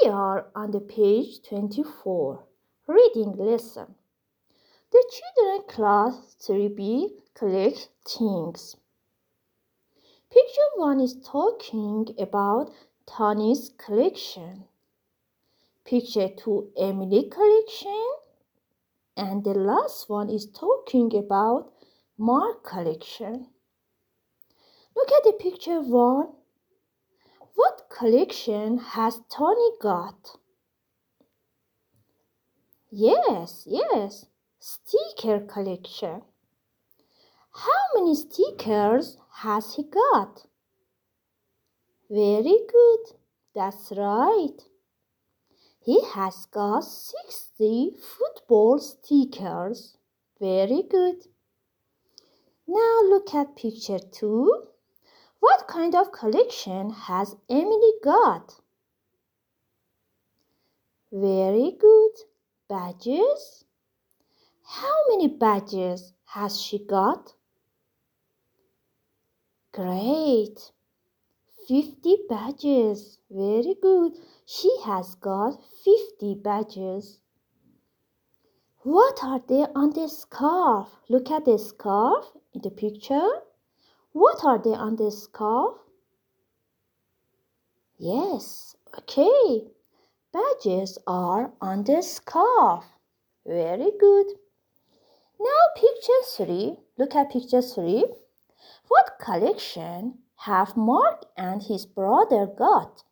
We are on the page 24, reading lesson. The children class 3B collect things. Picture 1 is talking about Tony's collection. Picture 2, Emily collection. And the last one is talking about Mark collection. Look at the picture 1. What collection has Tony got? Yes, sticker collection. How many stickers has he got? Very good, that's right. He has got 60 football stickers. Very good. Now look at picture 2. What kind of collection has Emily got? Very good. Badges. How many badges has she got? Great. 50 badges. Very good. She has got 50 badges. What are they on the scarf? Look at the scarf in the picture. What are they on the scarf? Yes, okay. Badges are on the scarf. Very good. Now picture 3. Look at picture 3. What collection have Mark and his brother got?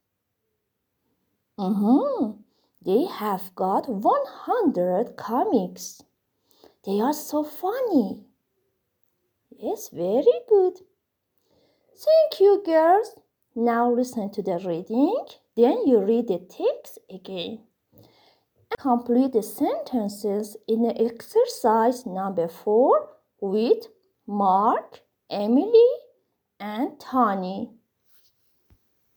They have got 100 comics. They are so funny. Yes, very good. Thank you, girls. Now listen to the reading. Then you read the text again. Complete the sentences in the exercise number 4 with Mark, Emily, and Tony.